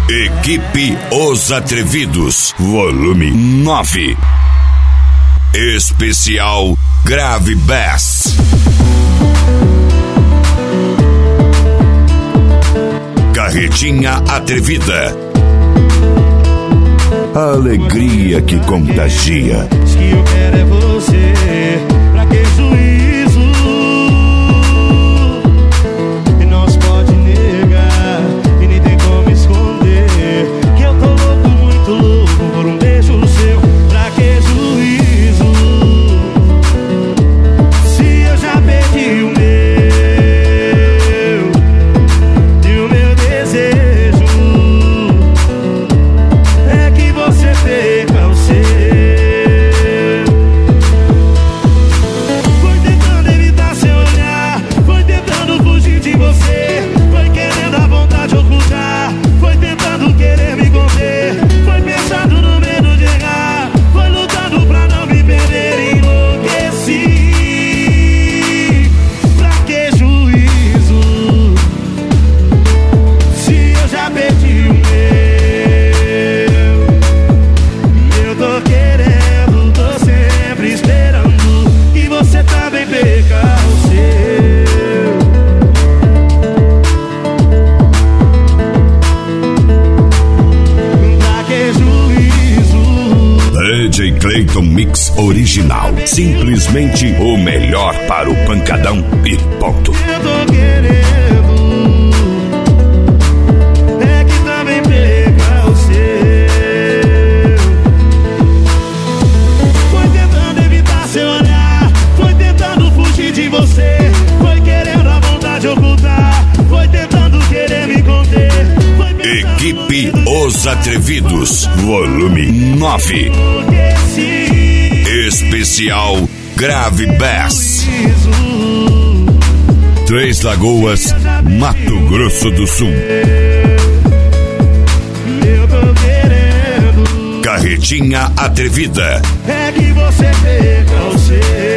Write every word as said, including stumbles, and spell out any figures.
Equipe Os Atrevidos, volume nove. Especial Grave Bass. Carretinha Atrevida. A alegria que contagia. Se eu quero é você, pra que juízo? E não se pode negar, e nem tem como esconder que eu tô louco, muito louco por um beijo seu. Pra que juízo? Se eu já perdi o meu e o meu desejo é que você perca o seu. Foi tentando evitar seu olhar, foi tentando fugir de você, foi querendo a vontade ocultar, foi tentando querer me conter, foi pensando no medo de errar, foi lutando pra não me perder. Enlouqueci. Pra que juízo? Se eu já perdi o meu, eu tô querendo, tô sempre esperando que você também perca o seu. Pra que juízo? D J Clayton Mix Original. Simplesmente o melhor para o pancadão e ponto. Eu tô querendo é que também perca o seu. Foi tentando evitar seu olhar, foi tentando fugir de você, foi querendo a vontade ocultar, foi tentando querer me conter, foi pensando Equipe Os Atrevidos, volume nove. enlouqueci. Especial Grave Bass. Juízo. Três Lagoas, Mato Grosso do Sul. Eu tô querendo Carretinha Atrevida. é que você perca o seu.